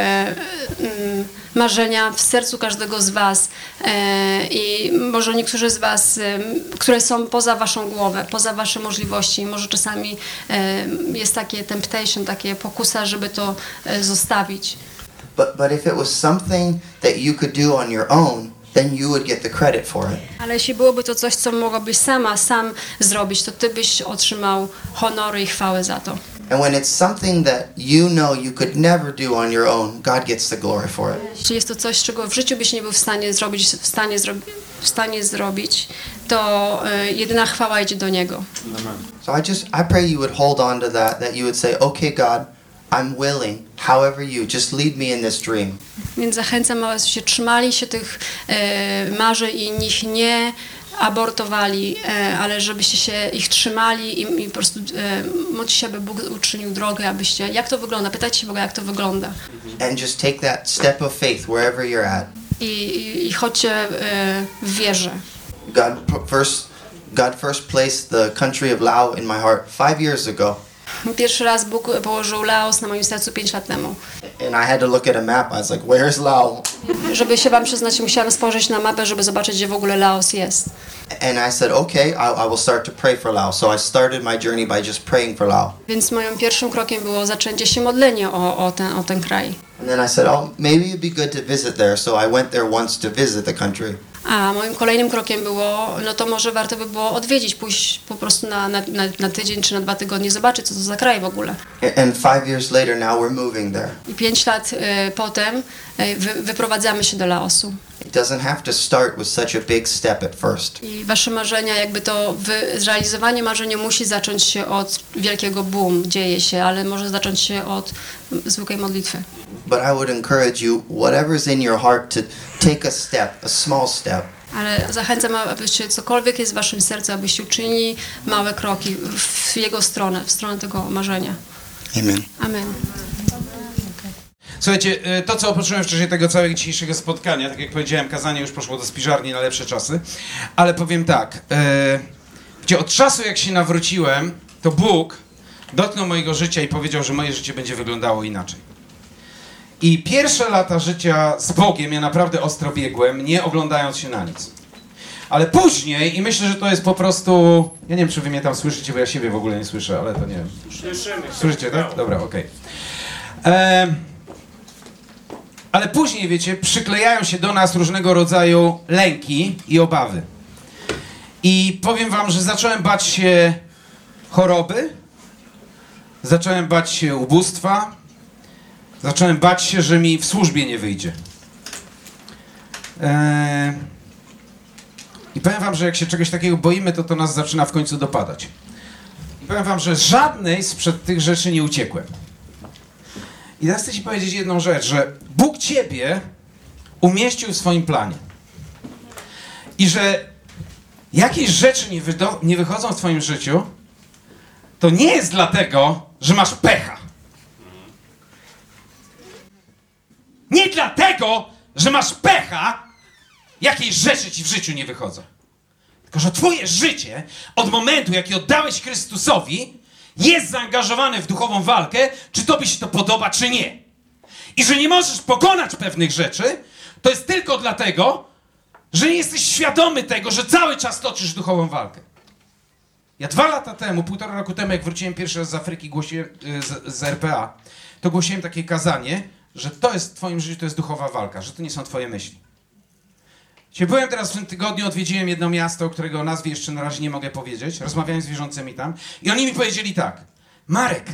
marzenia w sercu każdego z was i może niektórzy z was, które są poza waszą głowę, poza wasze możliwości, może czasami jest takie temptation, takie pokusa, żeby to zostawić. But if it was something that you could do on your own, then you would get the credit for it. Ale jeśli byłoby to coś, co mogłabyś sam zrobić, to ty byś otrzymał honory i chwałę za to. And when it's something that you know you could never do on your own, God gets the glory for it. Jeśli jest to coś, czego w życiu byś nie był w stanie zrobić, to jedyna chwała idzie do Niego. So I pray you would hold on to that you would say, okay, God, I'm willing, however you, just lead me in this dream. Więc zachęcam, abyście trzymali się tych marzeń i nich nie abortowali, ale żebyście się ich trzymali i po prostu modlcie się, aby Bóg uczynił drogę, abyście, jak to wygląda, pytajcie się Boga, jak to wygląda. And just take that step of faith wherever you're at. I chodźcie w wierze. God first placed the country of Laos in my heart 5 years ago. Pierwszy raz Bóg położył Laos na moim sercu 5 lat temu. And I had to look at a map. I was like, where's Laos? Żeby się wam przyznać, musiałam spojrzeć na mapę, żeby zobaczyć, gdzie w ogóle Laos jest. And I said, okay, I will start to pray for Laos. So I started my journey by just praying for Laos. Więc moim pierwszym krokiem było zaczęcie się modlenia o ten kraj. And then I said, oh, maybe it'd be good to visit there. So I went there once to visit the country. A moim kolejnym krokiem było, no to może warto by było odwiedzić, pójść po prostu na tydzień czy na 2 tygodnie, zobaczyć, co to za kraj w ogóle. And 5 years later, now we're moving there. I 5 lat potem wyprowadzamy się do Laosu. It doesn't have to start with such a big step at first. I wasze marzenia, jakby to zrealizowanie marzenia musi zacząć się od wielkiego boom, dzieje się, ale może zacząć się od zwykłej modlitwy. But I would encourage you, whatever's in your heart, to take a step, a small step. Ale zachęcam, abyście cokolwiek jest w waszym sercu, abyście uczynili małe kroki w jego stronę, w stronę tego marzenia. Amen. Amen. Słuchajcie, to co oprócz wcześniej tego całego dzisiejszego spotkania, tak jak powiedziałem, kazanie już poszło do spiżarni na lepsze czasy, ale powiem tak, gdzie od czasu jak się nawróciłem, to Bóg dotknął mojego życia i powiedział, że moje życie będzie wyglądało inaczej. I pierwsze lata życia z Bogiem ja naprawdę ostro biegłem, nie oglądając się na nic. Ale później, i myślę, że to jest po prostu, ja nie wiem, czy wy mnie tam słyszycie, bo ja siebie w ogóle nie słyszę, ale to nie wiem. Słyszycie, tak? Dobra, okej. Ale później, wiecie, przyklejają się do nas różnego rodzaju lęki i obawy. I powiem wam, że zacząłem bać się choroby, zacząłem bać się ubóstwa, zacząłem bać się, że mi w służbie nie wyjdzie. I powiem wam, że jak się czegoś takiego boimy, to nas zaczyna w końcu dopadać. I powiem wam, że żadnej sprzed tych rzeczy nie uciekłem. I teraz chcę ci powiedzieć jedną rzecz, że Bóg ciebie umieścił w swoim planie. I że jakieś rzeczy nie wychodzą w twoim życiu, to nie jest dlatego, że masz pecha. Nie dlatego, że masz pecha, jakieś rzeczy ci w życiu nie wychodzą. Tylko, że twoje życie od momentu, jak je oddałeś Chrystusowi, jest zaangażowany w duchową walkę, czy tobie się to podoba, czy nie. I że nie możesz pokonać pewnych rzeczy, to jest tylko dlatego, że nie jesteś świadomy tego, że cały czas toczysz duchową walkę. Ja 2 lata temu, 1,5 roku temu, jak wróciłem pierwszy raz z Afryki, głosiłem z RPA, to głosiłem takie kazanie, że to jest w twoim życiu, to jest duchowa walka, że to nie są twoje myśli. Byłem teraz w tym tygodniu, odwiedziłem jedno miasto, którego nazwy jeszcze na razie nie mogę powiedzieć. Rozmawiałem z wierzącymi tam i oni mi powiedzieli tak: Marek,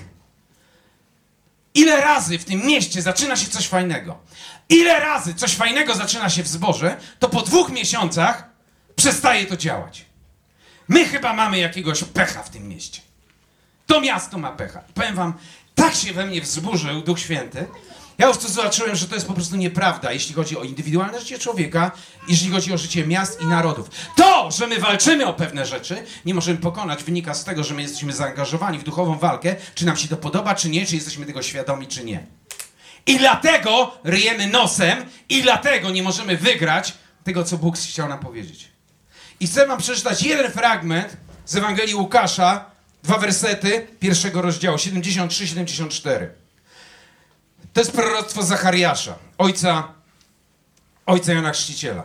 ile razy w tym mieście zaczyna się coś fajnego? Ile razy coś fajnego zaczyna się w zborze, to po 2 miesiącach przestaje to działać. My chyba mamy jakiegoś pecha w tym mieście. To miasto ma pecha. I powiem wam, tak się we mnie wzburzył Duch Święty. Ja już to zobaczyłem, że to jest po prostu nieprawda, jeśli chodzi o indywidualne życie człowieka, jeśli chodzi o życie miast i narodów. To, że my walczymy o pewne rzeczy, nie możemy pokonać, wynika z tego, że my jesteśmy zaangażowani w duchową walkę, czy nam się to podoba, czy nie, czy jesteśmy tego świadomi, czy nie. I dlatego ryjemy nosem i dlatego nie możemy wygrać tego, co Bóg chciał nam powiedzieć. I chcę wam przeczytać jeden fragment z Ewangelii Łukasza, 2 wersety 1 rozdziału, 73-74. To jest proroctwo Zachariasza, ojca Jana Chrzciciela.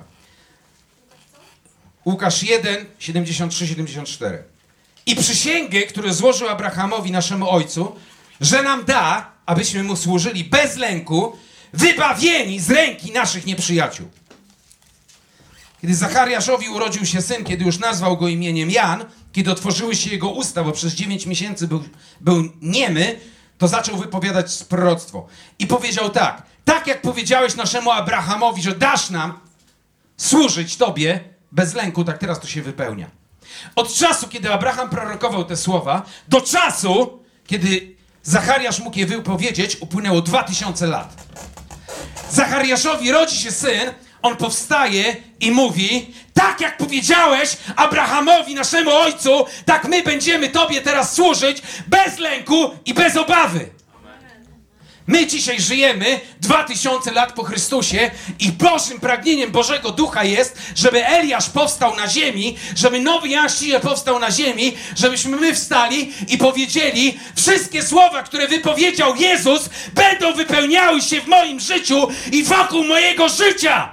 Łukasz 1, 73-74. I przysięgę, którą złożył Abrahamowi, naszemu ojcu, że nam da, abyśmy mu służyli bez lęku, wybawieni z ręki naszych nieprzyjaciół. Kiedy Zachariaszowi urodził się syn, kiedy już nazwał go imieniem Jan, kiedy otworzyły się jego usta, bo przez 9 miesięcy był niemy, to zaczął wypowiadać proroctwo. I powiedział tak: tak jak powiedziałeś naszemu Abrahamowi, że dasz nam służyć Tobie bez lęku, tak teraz to się wypełnia. Od czasu, kiedy Abraham prorokował te słowa, do czasu, kiedy Zachariasz mógł je wypowiedzieć, upłynęło 2000 lat. Zachariaszowi rodzi się syn, on powstaje i mówi: tak jak powiedziałeś Abrahamowi, naszemu ojcu, tak my będziemy Tobie teraz służyć bez lęku i bez obawy. My dzisiaj żyjemy 2000 lat po Chrystusie i Bożym pragnieniem Bożego Ducha jest, żeby Eliasz powstał na ziemi, żeby nowy Jan Chrzciciel powstał na ziemi, żebyśmy my wstali i powiedzieli: wszystkie słowa, które wypowiedział Jezus, będą wypełniały się w moim życiu i wokół mojego życia.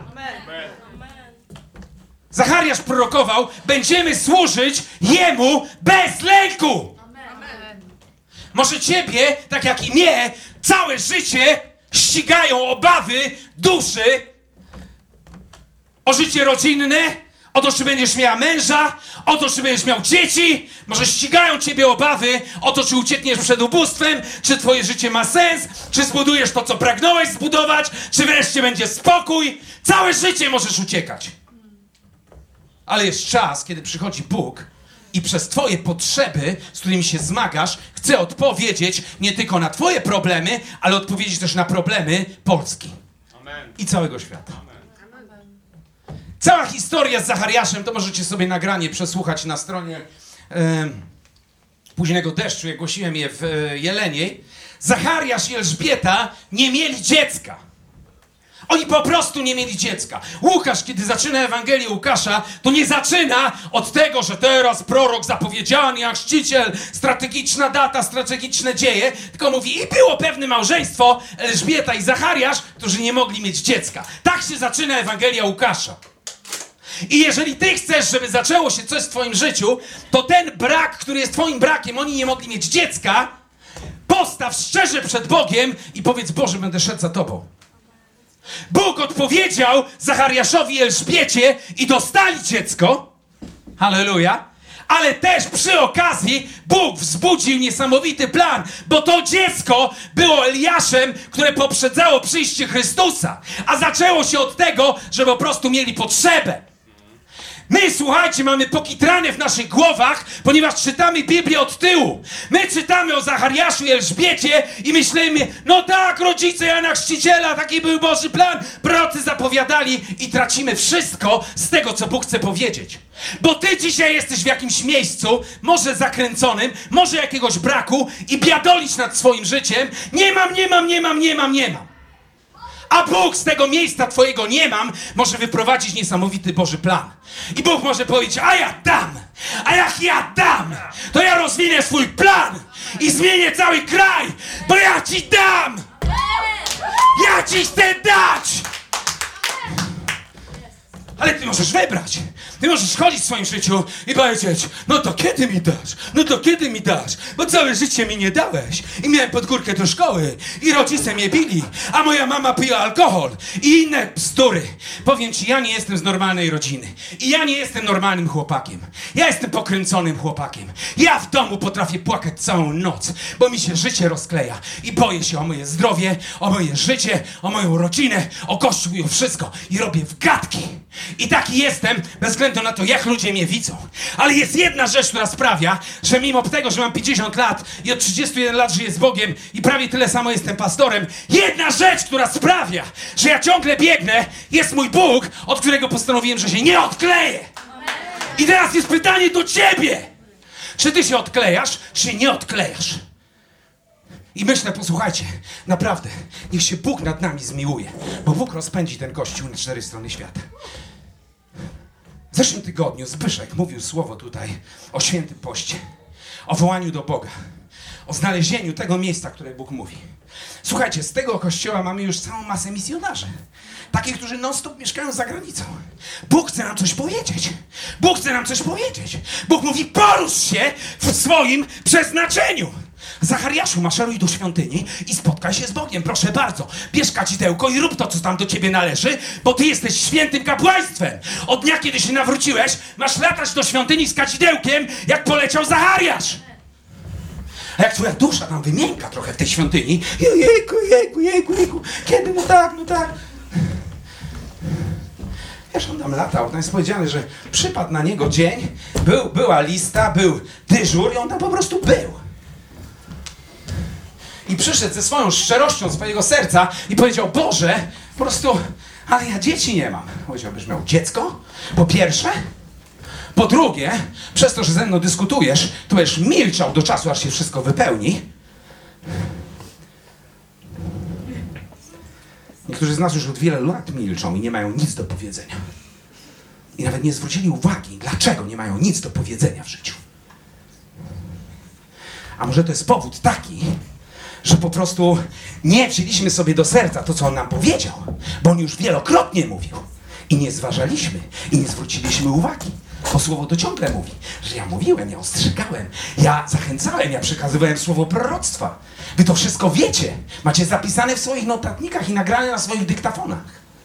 Zachariasz prorokował: będziemy służyć Jemu bez lęku. Może ciebie, tak jak i mnie, całe życie ścigają obawy duszy o życie rodzinne, o to, czy będziesz miała męża, o to, czy będziesz miał dzieci. Może ścigają ciebie obawy o to, czy uciekniesz przed ubóstwem, czy twoje życie ma sens, czy zbudujesz to, co pragnąłeś zbudować, czy wreszcie będzie spokój. Całe życie możesz uciekać. Ale jest czas, kiedy przychodzi Bóg i przez twoje potrzeby, z którymi się zmagasz, chce odpowiedzieć nie tylko na twoje problemy, ale odpowiedzieć też na problemy Polski. Amen. I całego świata. Amen. Cała historia z Zachariaszem, to możecie sobie nagranie przesłuchać na stronie Późnego deszczu, jak głosiłem je w Jeleniej. Zachariasz i Elżbieta nie mieli dziecka. Oni po prostu nie mieli dziecka. Łukasz, kiedy zaczyna Ewangelię Łukasza, to nie zaczyna od tego, że teraz prorok zapowiedziany, jak chrzciciel, strategiczna data, strategiczne dzieje, tylko mówi: i było pewne małżeństwo, Elżbieta i Zachariasz, którzy nie mogli mieć dziecka. Tak się zaczyna Ewangelia Łukasza. I jeżeli ty chcesz, żeby zaczęło się coś w twoim życiu, to ten brak, który jest twoim brakiem, oni nie mogli mieć dziecka, postaw szczerze przed Bogiem i powiedz: Boże, będę szedł za Tobą. Bóg odpowiedział Zachariaszowi i Elżbiecie i dostali dziecko. Halleluja. Ale też przy okazji Bóg wzbudził niesamowity plan, bo to dziecko było Eliaszem, które poprzedzało przyjście Chrystusa. A zaczęło się od tego, że po prostu mieli potrzebę. My, słuchajcie, mamy pokitrane w naszych głowach, ponieważ czytamy Biblię od tyłu. My czytamy o Zachariaszu i Elżbiecie i myślimy: no tak, rodzice Jana Chrzciciela, taki był Boży plan, prorocy zapowiadali, i tracimy wszystko z tego, co Bóg chce powiedzieć. Bo ty dzisiaj jesteś w jakimś miejscu, może zakręconym, może jakiegoś braku, i biadolisz nad swoim życiem: nie mam. A Bóg z tego miejsca twojego nie mam może wyprowadzić niesamowity Boży plan. I Bóg może powiedzieć: a ja dam, a jak ja dam, to ja rozwinę swój plan i zmienię cały kraj, bo ja ci dam. Ja ci chcę dać. Ale ty możesz wybrać. Ty możesz chodzić w swoim życiu i powiedzieć, no to kiedy mi dasz? No to kiedy mi dasz? Bo całe życie mi nie dałeś. I miałem pod górkę do szkoły i rodzice mnie bili, a moja mama piła alkohol i inne bzdury. Powiem ci, ja nie jestem z normalnej rodziny. I ja nie jestem normalnym chłopakiem. Ja jestem pokręconym chłopakiem. Ja w domu potrafię płakać całą noc, bo mi się życie rozkleja. I boję się o moje zdrowie, o moje życie, o moją rodzinę, o Kościół i o wszystko. I robię wgadki. I taki jestem, bez względu na to, jak ludzie mnie widzą. Ale jest jedna rzecz, która sprawia, że mimo tego, że mam 50 lat i od 31 lat żyję z Bogiem i prawie tyle samo jestem pastorem, jedna rzecz, która sprawia, że ja ciągle biegnę, jest mój Bóg, od którego postanowiłem, że się nie odkleję. I teraz jest pytanie do ciebie. Czy ty się odklejasz, czy nie odklejasz? I myślę, posłuchajcie, naprawdę, niech się Bóg nad nami zmiłuje, bo Bóg rozpędzi ten Kościół na 4 strony świata. W zeszłym tygodniu Zbyszek mówił słowo tutaj o świętym poście, o wołaniu do Boga, o znalezieniu tego miejsca, które Bóg mówi. Słuchajcie, z tego Kościoła mamy już całą masę misjonarzy. Takich, którzy non-stop mieszkają za granicą. Bóg chce nam coś powiedzieć. Bóg chce nam coś powiedzieć. Bóg mówi, porusz się w swoim przeznaczeniu. Zachariaszu, maszeruj do świątyni i spotkaj się z Bogiem, proszę bardzo. Bierz kadzidełko i rób to, co tam do ciebie należy, bo ty jesteś świętym kapłaństwem. Od dnia, kiedy się nawróciłeś, masz latać do świątyni z kadzidełkiem, jak poleciał Zachariasz. A jak twoja dusza tam wymięka trochę w tej świątyni, jejku, kiedy, no tak. Wiesz, on tam latał, tam jest powiedziane, że przypadł na niego dzień, była lista, był dyżur i on tam po prostu był. I przyszedł ze swoją szczerością swojego serca i powiedział, Boże, po prostu, ale ja dzieci nie mam. Powiedział, byś miał dziecko? Po pierwsze. Po drugie, przez to, że ze mną dyskutujesz, to będziesz milczał do czasu, aż się wszystko wypełni. Niektórzy z nas już od wielu lat milczą i nie mają nic do powiedzenia. I nawet nie zwrócili uwagi, dlaczego nie mają nic do powiedzenia w życiu. A może to jest powód taki, że po prostu nie wzięliśmy sobie do serca to, co on nam powiedział, bo on już wielokrotnie mówił. I nie zważaliśmy, i nie zwróciliśmy uwagi. Bo słowo to ciągle mówi, że ja mówiłem, ja ostrzegałem, ja zachęcałem, ja przekazywałem słowo proroctwa. Wy to wszystko wiecie. Macie zapisane w swoich notatnikach i nagrane na swoich dyktafonach.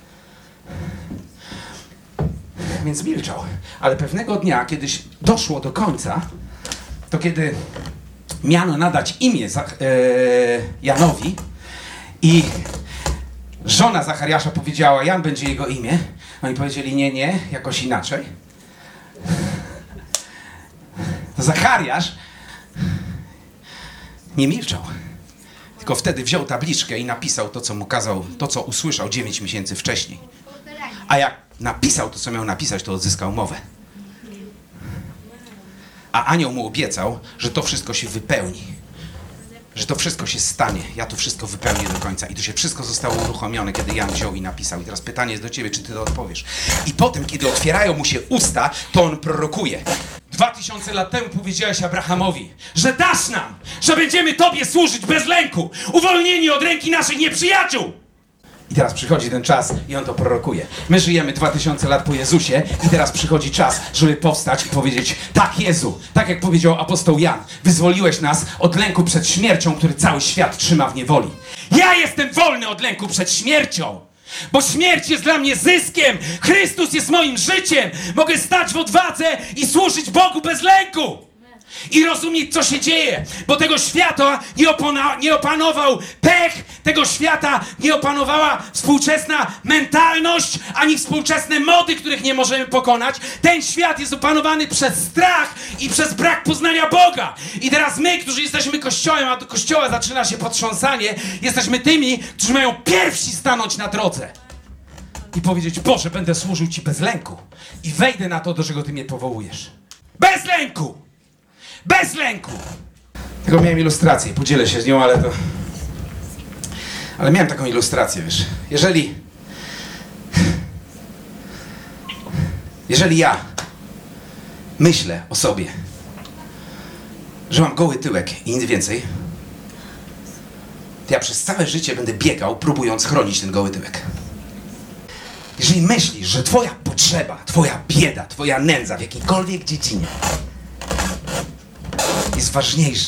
Więc milczał. Ale pewnego dnia, kiedyś doszło do końca, to kiedy miano nadać imię Janowi i żona Zachariasza powiedziała, Jan będzie jego imię. Oni powiedzieli, nie, jakoś inaczej. To Zachariasz nie milczał. Tylko wtedy wziął tabliczkę i napisał to, co mu kazał, to, co usłyszał 9 miesięcy wcześniej. A jak napisał to, co miał napisać, to odzyskał mowę. A anioł mu obiecał, że to wszystko się wypełni. Że to wszystko się stanie. Ja to wszystko wypełnię do końca. I to się wszystko zostało uruchomione, kiedy Jan wziął i napisał. I teraz pytanie jest do ciebie, czy ty to odpowiesz. I potem, kiedy otwierają mu się usta, to on prorokuje. 2000 lat temu powiedziałeś Abrahamowi, że dasz nam, że będziemy Tobie służyć bez lęku, uwolnieni od ręki naszych nieprzyjaciół. I teraz przychodzi ten czas i on to prorokuje. My żyjemy 2000 lat po Jezusie i teraz przychodzi czas, żeby powstać i powiedzieć, tak Jezu, tak jak powiedział apostoł Jan, wyzwoliłeś nas od lęku przed śmiercią, który cały świat trzyma w niewoli. Ja jestem wolny od lęku przed śmiercią, bo śmierć jest dla mnie zyskiem. Chrystus jest moim życiem. Mogę stać w odwadze i służyć Bogu bez lęku. I rozumieć, co się dzieje, bo tego świata nie opanował pech, tego świata nie opanowała współczesna mentalność, ani współczesne mody, których nie możemy pokonać. Ten świat jest opanowany przez strach i przez brak poznania Boga. I teraz my, którzy jesteśmy Kościołem, a do Kościoła zaczyna się potrząsanie, jesteśmy tymi, którzy mają pierwsi stanąć na drodze i powiedzieć, Boże, będę służył Ci bez lęku i wejdę na to, do czego Ty mnie powołujesz. Bez lęku! Bez lęku! Tylko miałem ilustrację, podzielę się z nią, ale miałem taką ilustrację, wiesz. Jeżeli ja myślę o sobie, że mam goły tyłek i nic więcej, to ja przez całe życie będę biegał, próbując chronić ten goły tyłek. Jeżeli myślisz, że twoja potrzeba, twoja bieda, twoja nędza w jakiejkolwiek dziedzinie jest ważniejsza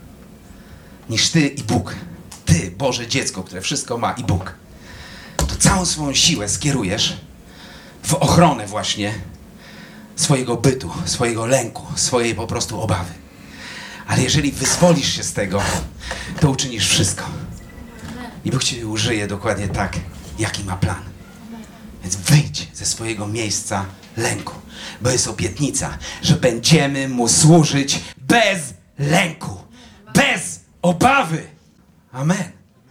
niż ty i Bóg, ty, Boże dziecko, które wszystko ma, i Bóg, to całą swoją siłę skierujesz w ochronę właśnie swojego bytu, swojego lęku, swojej po prostu obawy. Ale jeżeli wyzwolisz się z tego, to uczynisz wszystko. I Bóg cię użyje dokładnie tak, jaki ma plan. Więc wyjdź ze swojego miejsca lęku, bo jest obietnica, że będziemy Mu służyć bez lęku, bez obawy. Amen.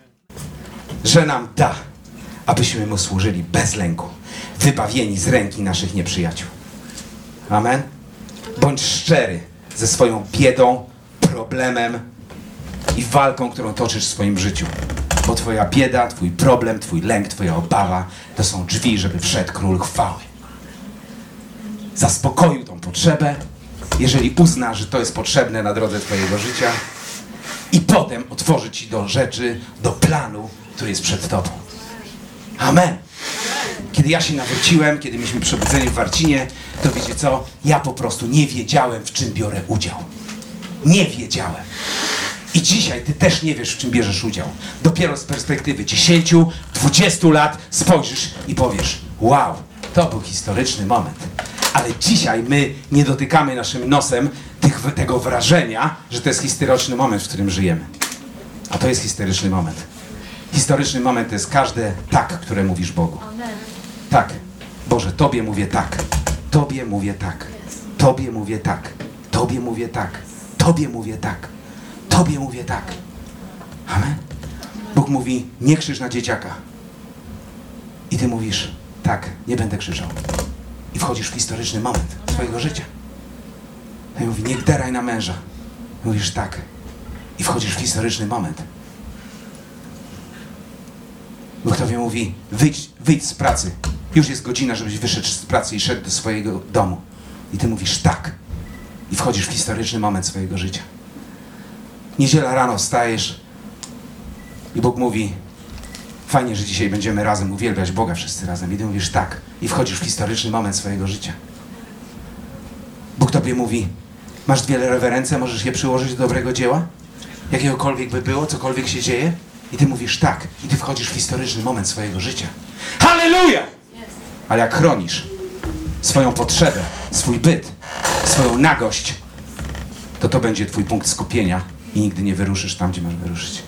Że nam da, abyśmy Mu służyli bez lęku, wybawieni z ręki naszych nieprzyjaciół. Amen. Bądź szczery ze swoją biedą, problemem i walką, którą toczysz w swoim życiu. Bo twoja bieda, twój problem, twój lęk, twoja obawa to są drzwi, żeby wszedł Król Chwały. Zaspokoił tą potrzebę, jeżeli uzna, że to jest potrzebne na drodze twojego życia, i potem otworzy ci do rzeczy, do planu, który jest przed tobą. Amen. Kiedy ja się nawróciłem, kiedy mieliśmy przebudzenie w Warcinie, to wiecie co? Ja po prostu nie wiedziałem, w czym biorę udział. Nie wiedziałem. I dzisiaj ty też nie wiesz, w czym bierzesz udział. Dopiero z perspektywy 10, 20 lat spojrzysz i powiesz: wow, to był historyczny moment. Ale dzisiaj my nie dotykamy naszym nosem tego wrażenia, że to jest historyczny moment, w którym żyjemy. A to jest historyczny moment. Historyczny moment to jest każde tak, które mówisz Bogu. Tak. Boże, Tobie mówię tak. Tobie mówię tak. Tobie mówię tak. Tobie mówię tak. Tobie mówię tak. Tobie mówię tak. Amen. Bóg mówi: nie krzycz na dzieciaka. I ty mówisz: tak, nie będę krzyczał. I wchodzisz w historyczny moment swojego życia. I mówi: nie gderaj na męża. Mówisz: tak. I wchodzisz w historyczny moment. Bóg tobie mówi: wyjdź z pracy. Już jest godzina, żebyś wyszedł z pracy i szedł do swojego domu. I ty mówisz: tak. I wchodzisz w historyczny moment swojego życia. Niedziela rano wstajesz i Bóg mówi: fajnie, że dzisiaj będziemy razem uwielbiać Boga wszyscy razem. I ty mówisz: tak. I wchodzisz w historyczny moment swojego życia. Bóg tobie mówi: masz 2 lewe ręce, możesz je przyłożyć do dobrego dzieła? Jakiegokolwiek by było, cokolwiek się dzieje? I ty mówisz: tak. I ty wchodzisz w historyczny moment swojego życia. Halleluja! Ale jak chronisz swoją potrzebę, swój byt, swoją nagość, to będzie twój punkt skupienia i nigdy nie wyruszysz tam, gdzie masz wyruszyć.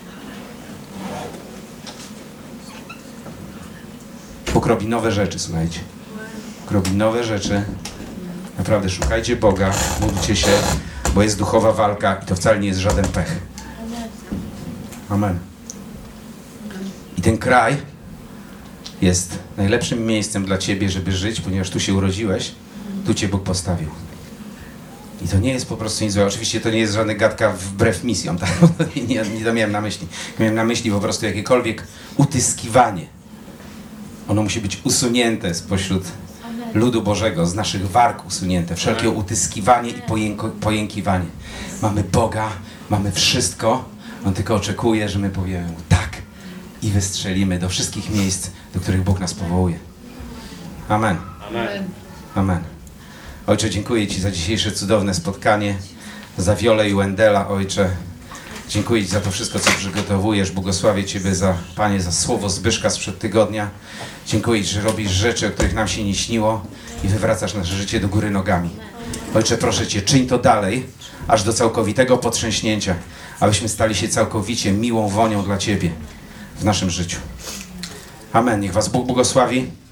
Bóg robi nowe rzeczy, słuchajcie. Bóg robi nowe rzeczy. Naprawdę szukajcie Boga, módlcie się, bo jest duchowa walka i to wcale nie jest żaden pech. Amen. I ten kraj jest najlepszym miejscem dla ciebie, żeby żyć, ponieważ tu się urodziłeś, tu cię Bóg postawił. I to nie jest po prostu nic złego. Oczywiście to nie jest żadna gadka wbrew misjom, tak? Nie to miałem na myśli. Miałem na myśli po prostu jakiekolwiek utyskiwanie. Ono musi być usunięte spośród ludu Bożego, z naszych warg usunięte. Wszelkie utyskiwanie i pojękiwanie. Mamy Boga, mamy wszystko. On tylko oczekuje, że my powiemy Mu tak i wystrzelimy do wszystkich miejsc, do których Bóg nas powołuje. Amen. Amen. Amen. Ojcze, dziękuję Ci za dzisiejsze cudowne spotkanie, za Wiolę i Wendela, Ojcze. Dziękuję Ci za to wszystko, co przygotowujesz. Błogosławię Ciebie Panie, za słowo Zbyszka sprzed tygodnia. Dziękuję Ci, że robisz rzeczy, o których nam się nie śniło i wywracasz nasze życie do góry nogami. Ojcze, proszę Cię, czyń to dalej, aż do całkowitego potrząśnięcia, abyśmy stali się całkowicie miłą wonią dla Ciebie w naszym życiu. Amen. Niech Was Bóg błogosławi.